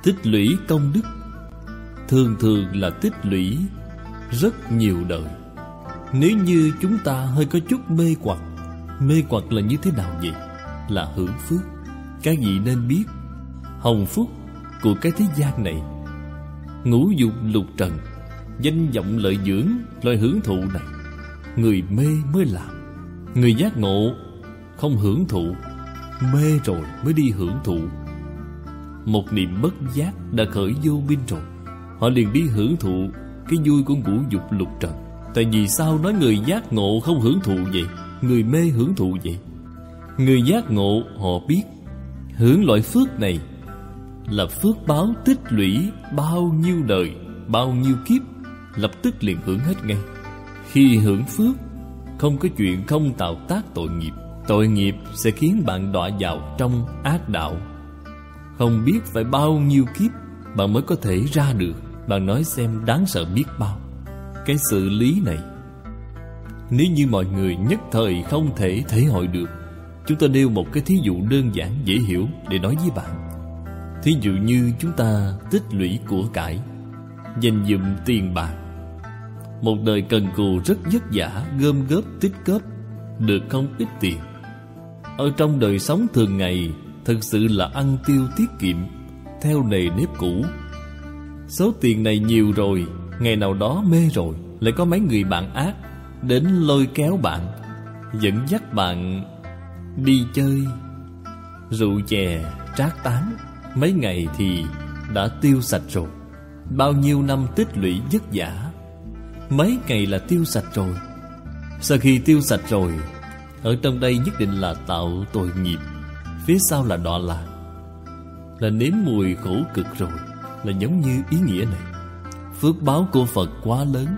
Tích lũy công đức thường thường là tích lũy rất nhiều đời. Nếu như chúng ta hơi có chút mê hoặc là như thế nào vậy? Là hưởng phước. Các vị nên biết, hồng phúc của cái thế gian này, ngũ dục lục trần, danh vọng lợi dưỡng, loại hưởng thụ này, người mê mới làm. Người giác ngộ không hưởng thụ, mê rồi mới đi hưởng thụ. Một niệm bất giác đã khởi vô minh rồi, họ liền đi hưởng thụ cái vui của ngũ dục lục trần. Tại vì sao nói người giác ngộ không hưởng thụ vậy? Người mê hưởng thụ vậy? Người giác ngộ họ biết hưởng loại phước này là phước báo tích lũy bao nhiêu đời, bao nhiêu kiếp, lập tức liền hưởng hết ngay. Khi hưởng phước, không có chuyện không tạo tác tội nghiệp. Tội nghiệp sẽ khiến bạn đọa vào trong ác đạo. Không biết phải bao nhiêu kiếp bạn mới có thể ra được. Bạn nói xem đáng sợ biết bao. Cái xử lý này, nếu như mọi người nhất thời không thể thể hội được, chúng ta nêu một cái thí dụ đơn giản dễ hiểu để nói với bạn. Thí dụ như chúng ta tích lũy của cải, dành dụm tiền bạc, một đời cần cù rất vất vả, gom góp tích góp được không ít tiền. Ở trong đời sống thường ngày, thực sự là ăn tiêu tiết kiệm theo nề nếp cũ. Số tiền này nhiều rồi, ngày nào đó mê rồi, lại có mấy người bạn ác đến lôi kéo bạn, dẫn dắt bạn đi chơi, rượu chè, trác tán. Mấy ngày thì đã tiêu sạch rồi. Bao nhiêu năm tích lũy vất vả, mấy ngày là tiêu sạch rồi. Sau khi tiêu sạch rồi, ở trong đây nhất định là tạo tội nghiệp, phía sau là đọa lạc, là nếm mùi khổ cực rồi. Là giống như ý nghĩa này. Phước báo của Phật quá lớn,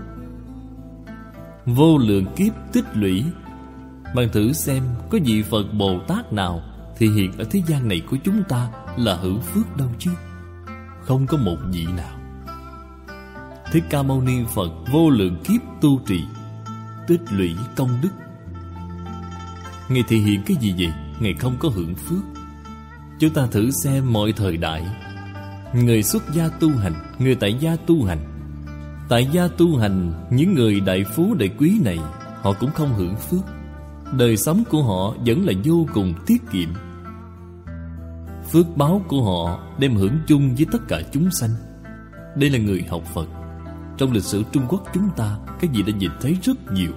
vô lượng kiếp tích lũy. Bạn thử xem, có vị Phật Bồ Tát nào thì hiện ở thế gian này của chúng ta là hưởng phước đâu chứ? Không có một vị nào. Thích Ca Mâu Ni Phật vô lượng kiếp tu trì, tích lũy công đức. Ngài thể hiện cái gì vậy? Ngài không có hưởng phước. Chúng ta thử xem mọi thời đại, người xuất gia tu hành, người tại gia tu hành. Tại gia tu hành, những người đại phú đại quý này, họ cũng không hưởng phước. Đời sống của họ vẫn là vô cùng tiết kiệm. Phước báo của họ đem hưởng chung với tất cả chúng sanh. Đây là người học Phật. Trong lịch sử Trung Quốc chúng ta, các vị đã nhìn thấy rất nhiều.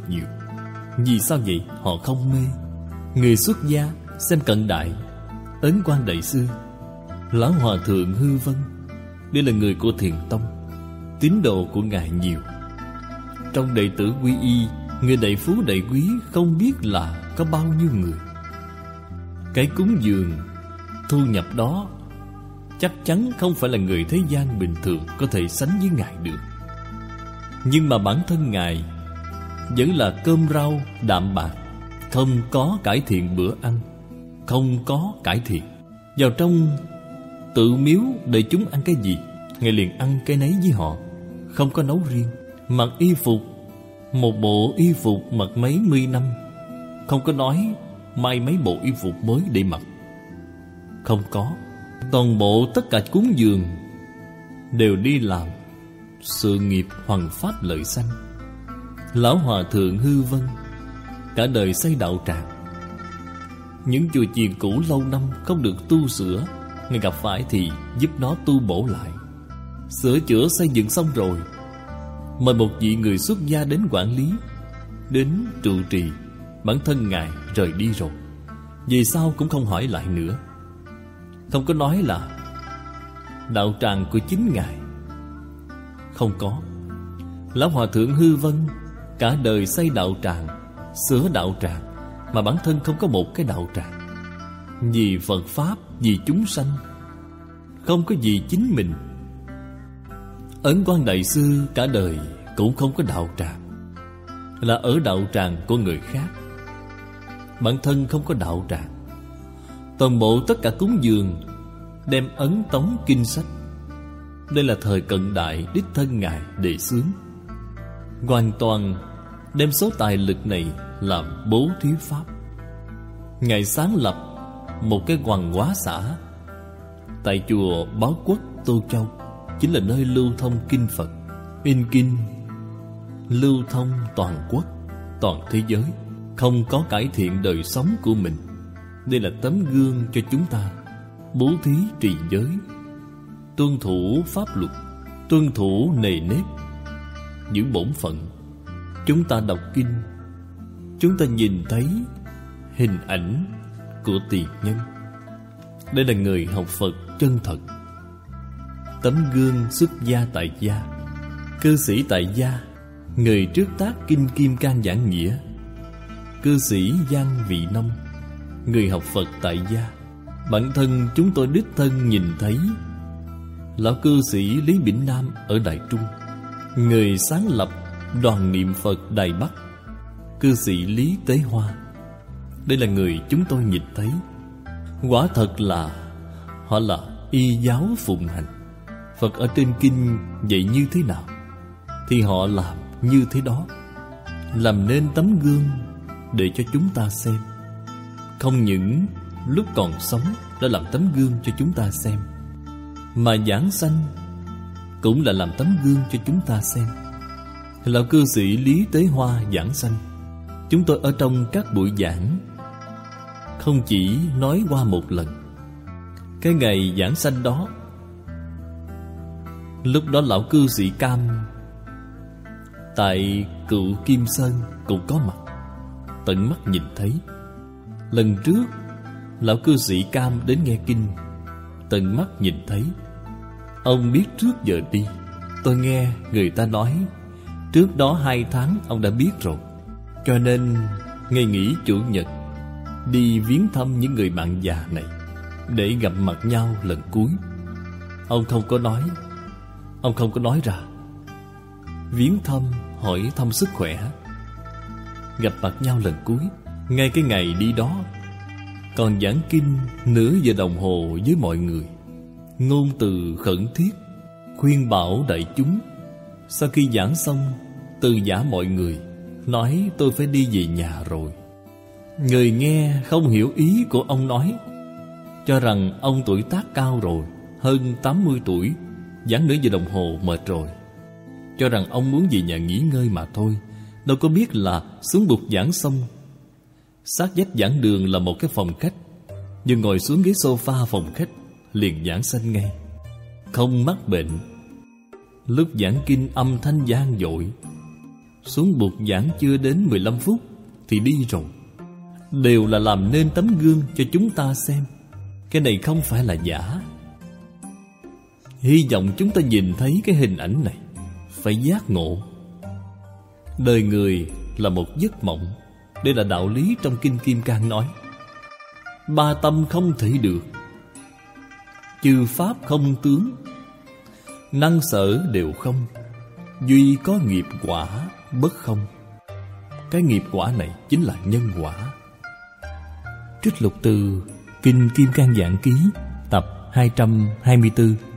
Vì sao vậy? Họ không mê. Người xuất gia, xem cận đại, Ấn Quang Đại Sư, Lão Hòa Thượng Hư Vân. Đây là người của Thiền Tông, tín đồ của Ngài nhiều. Trong đệ tử quy y, người đại phú đại quý không biết là có bao nhiêu người. Cái cúng dường, thu nhập đó chắc chắn không phải là người thế gian bình thường có thể sánh với Ngài được. Nhưng mà bản thân Ngài vẫn là cơm rau đạm bạc, không có cải thiện bữa ăn, không có cải thiện. Vào trong tự miếu để chúng ăn cái gì, Ngài liền ăn cái nấy với họ, không có nấu riêng. Mặc y phục, một bộ y phục mặc mấy mươi năm, không có nói may mấy bộ y phục mới để mặc. Không có. Toàn bộ tất cả cúng dường đều đi làm sự nghiệp hoằng pháp lợi sanh. Lão Hòa Thượng Hư Vân cả đời xây đạo tràng. Những chùa chiền cũ lâu năm không được tu sửa, Ngài gặp phải thì giúp nó tu bổ lại. Sửa chữa xây dựng xong rồi, mời một vị người xuất gia đến quản lý, đến trụ trì. Bản thân Ngài rời đi rồi, vì sao cũng không hỏi lại nữa. Không có nói là đạo tràng của chính Ngài. Không có. Lão Hòa Thượng Hư Vân cả đời xây đạo tràng, sửa đạo tràng, mà bản thân không có một cái đạo tràng. Vì Phật Pháp, vì chúng sanh, không có vì chính mình. Ấn Quang Đại Sư cả đời cũng không có đạo tràng, là ở đạo tràng của người khác. Bản thân không có đạo tràng. Toàn bộ tất cả cúng dường đem ấn tống kinh sách. Đây là thời cận đại đích thân Ngài đề xướng. Hoàn toàn đem số tài lực này làm bố thí pháp. Ngài sáng lập một cái hoàng hóa xã, tại chùa Báo Quốc Tô Châu, chính là nơi lưu thông kinh Phật, in kinh lưu thông toàn quốc, toàn thế giới, không có cải thiện đời sống của mình. Đây là tấm gương cho chúng ta bố thí trì giới, tuân thủ pháp luật, tuân thủ nề nếp, giữ bổn phận. Chúng ta đọc kinh, chúng ta nhìn thấy hình ảnh của tiền nhân. Đây là người học Phật chân thật. Tấm gương xuất gia tại gia, cư sĩ tại gia, người trước tác kinh Kim Cang Giảng Nghĩa, cư sĩ Giang Vị Nông, người học Phật tại gia. Bản thân chúng tôi đích thân nhìn thấy lão cư sĩ Lý Bỉnh Nam ở Đại Trung, người sáng lập Đoàn Niệm Phật Đài Bắc, cư sĩ Lý Tế Hoa. Đây là người chúng tôi nhìn thấy. Quả thật là họ là y giáo phụng hành. Phật ở trên kinh dạy như thế nào thì họ làm như thế đó, làm nên tấm gương để cho chúng ta xem. Không những lúc còn sống đã làm tấm gương cho chúng ta xem, mà giảng sanh cũng là làm tấm gương cho chúng ta xem. Lão cư sĩ Lý Tế Hoa giảng sanh, chúng tôi ở trong các buổi giảng không chỉ nói qua một lần. Cái ngày giảng sanh đó, lúc đó lão cư sĩ Cam tại Cựu Kim Sơn cũng có mặt, tận mắt nhìn thấy. Lần trước lão cư sĩ Cam đến nghe kinh, tận mắt nhìn thấy. Ông biết trước giờ đi. Tôi nghe người ta nói trước đó 2 tháng ông đã biết rồi. Cho nên ngày nghỉ Chủ nhật đi viếng thăm những người bạn già này để gặp mặt nhau lần cuối. Ông không có nói ra. Viếng thăm, hỏi thăm sức khỏe, gặp mặt nhau lần cuối. Ngay cái ngày đi đó còn giảng kinh nửa giờ đồng hồ với mọi người, ngôn từ khẩn thiết, khuyên bảo đại chúng. Sau khi giảng xong, từ giả mọi người, nói tôi phải đi về nhà rồi. Người nghe không hiểu ý của ông nói, cho rằng ông tuổi tác cao rồi, hơn 80 tuổi, giảng nửa giờ đồng hồ mệt rồi, cho rằng ông muốn về nhà nghỉ ngơi mà thôi. Đâu có biết là xuống bục giảng xong, sát vách giảng đường là một cái phòng khách, vừa ngồi xuống ghế sofa phòng khách liền giảng sanh ngay, không mắc bệnh. Lúc giảng kinh âm thanh vang dội, xuống bục giảng chưa đến 15 phút thì đi rồi. Đều là làm nên tấm gương cho chúng ta xem. Cái này không phải là giả. Hy vọng chúng ta nhìn thấy cái hình ảnh này, phải giác ngộ. Đời người là một giấc mộng. Đây là đạo lý trong kinh Kim Cang nói. 3 tâm không thể được, chư pháp không tướng, năng sở đều không, duy có nghiệp quả bất không. Cái nghiệp quả này chính là nhân quả. Trích lục từ Kinh Kim Cang Giảng Ký tập 224.